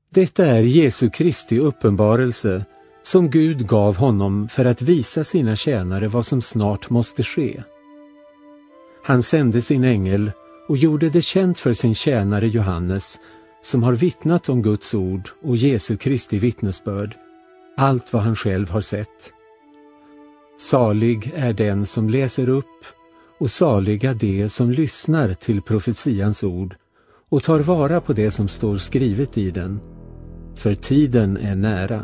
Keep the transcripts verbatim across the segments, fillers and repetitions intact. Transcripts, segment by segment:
Detta är Jesu Kristi uppenbarelse som Gud gav honom för att visa sina tjänare vad som snart måste ske. Han sände sin ängel och gjorde det känt för sin tjänare Johannes, som har vittnat om Guds ord och Jesu Kristi vittnesbörd, allt vad han själv har sett. Salig är den som läser upp och saliga de som lyssnar till profetians ord och tar vara på det som står skrivet i den, för tiden är nära.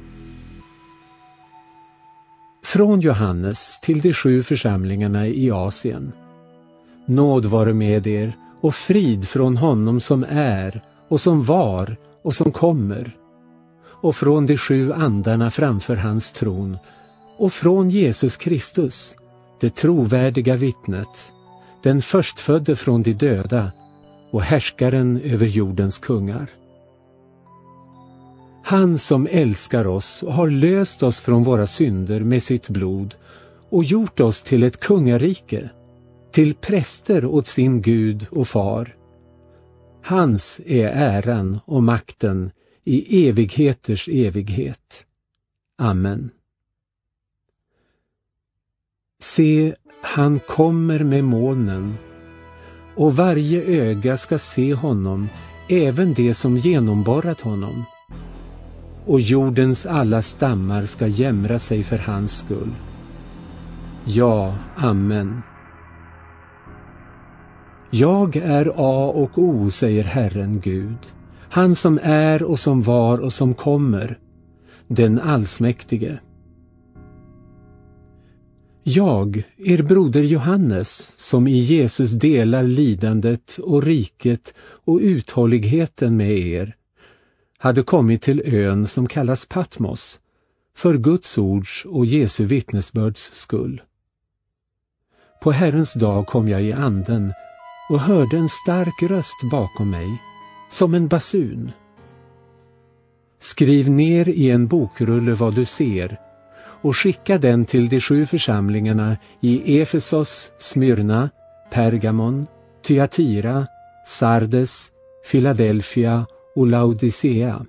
Från Johannes till de sju församlingarna i Asien. Nåd vare med er och frid från honom som är och som var och som kommer, och från de sju andarna framför hans tron, och från Jesus Kristus, det trovärdiga vittnet, den förstfödde från de döda och härskaren över jordens kungar. Han som älskar oss och har löst oss från våra synder med sitt blod och gjort oss till ett kungarike, till präster åt sin Gud och far. Hans är äran och makten i evigheters evighet. Amen. Se, han kommer med molnen, och varje öga ska se honom, även det som genomborrat honom. Och jordens alla stammar ska jämra sig för hans skull. Ja, amen. Jag är A och O, säger Herren Gud, han som är och som var och som kommer, den allsmäktige. Jag, er broder Johannes, som i Jesus delar lidandet och riket och uthålligheten med er, hade kommit till ön som kallas Patmos, för Guds ords och Jesu vittnesbörds skull. På Herrens dag kom jag i anden och hörde en stark röst bakom mig, som en basun. Skriv ner i en bokrulle vad du ser, och skicka den till de sju församlingarna i Efesos, Smyrna, Pergamon, Thyatira, Sardes, Philadelphia och Laodicea.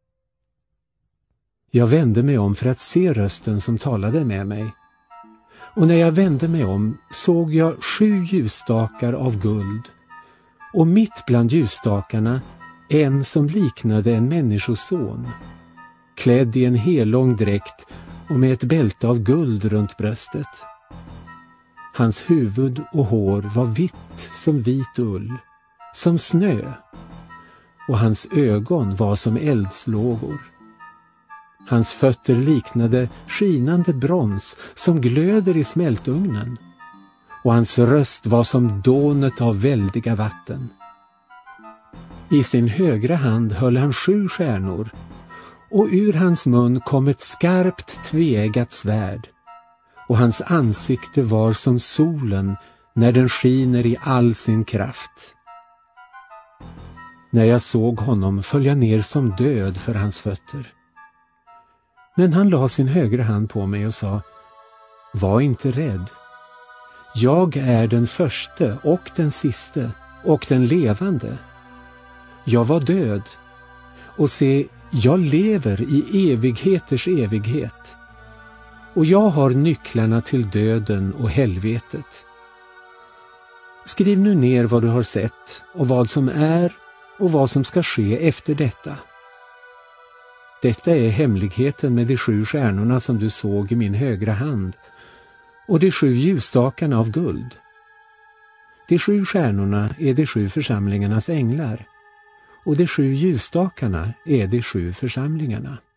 Jag vände mig om för att se rösten som talade med mig. Och när jag vände mig om såg jag sju ljusstakar av guld, och mitt bland ljusstakarna en som liknade en människoson, klädd i en helång dräkt och med ett bälte av guld runt bröstet. Hans huvud och hår var vitt som vit ull, som snö, och hans ögon var som eldslågor. Hans fötter liknade skinande brons som glöder i smältugnen, och hans röst var som dånet av väldiga vatten. I sin högra hand höll han sju stjärnor, och ur hans mun kom ett skarpt tveeggat svärd, och hans ansikte var som solen när den skiner i all sin kraft. När jag såg honom föll jag ner som död för hans fötter. Men han la sin högra hand på mig och sa: var inte rädd. Jag är den förste och den siste och den levande. Jag var död, och se, jag lever i evigheters evighet. Och jag har nycklarna till döden och helvetet. Skriv nu ner vad du har sett och vad som är och vad som ska ske efter detta. Detta är hemligheten med de sju stjärnorna som du såg i min högra hand, och de sju ljusstakarna av guld. De sju stjärnorna är de sju församlingarnas änglar, och de sju ljusstakarna är de sju församlingarna.